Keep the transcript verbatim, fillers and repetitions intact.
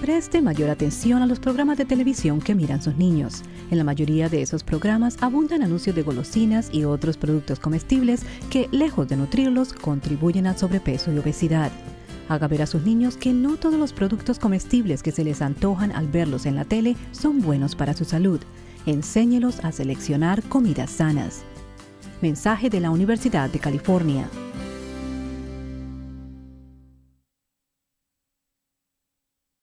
preste mayor atención a los programas de televisión que miran sus niños. En la mayoría de esos programas abundan anuncios de golosinas y otros productos comestibles que, lejos de nutrirlos, contribuyen al sobrepeso y obesidad. Haga ver a sus niños que no todos los productos comestibles que se les antojan al verlos en la tele son buenos para su salud. Enséñelos a seleccionar comidas sanas. Mensaje de la Universidad de California.